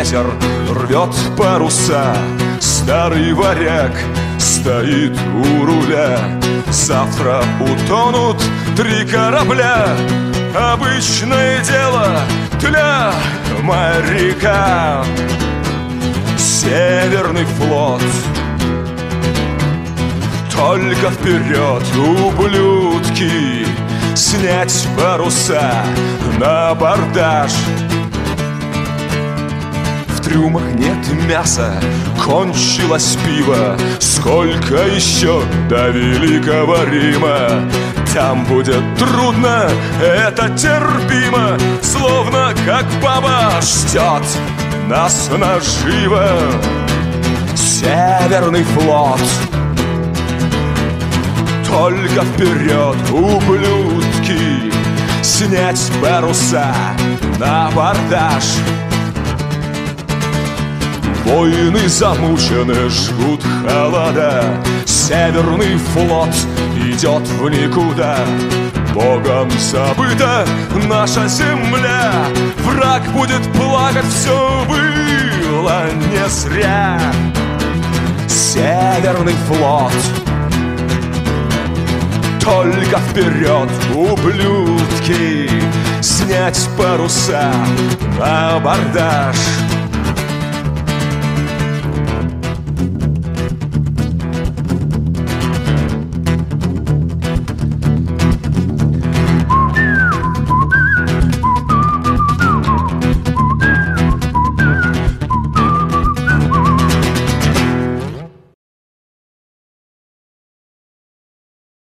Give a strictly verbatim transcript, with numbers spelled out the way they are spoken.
ветер рвет паруса. Старый варяг стоит у руля. Завтра утонут три корабля. Обычное дело для моряка. Северный флот, только вперед, ублюдки, снять паруса на абордаж. В трюмах нет мяса, кончилось пиво. Сколько еще до Великого Рима? Там будет трудно, это терпимо. Словно как баба ждет нас наживо. Северный флот, только вперед, ублюдки, снять паруса на абордаж. Воины замучены, жгут холода. Северный флот идет в никуда. Богом забыта наша земля. Враг будет плакать, все было не зря. Северный флот, только вперед, ублюдки, снять паруса на абордаж.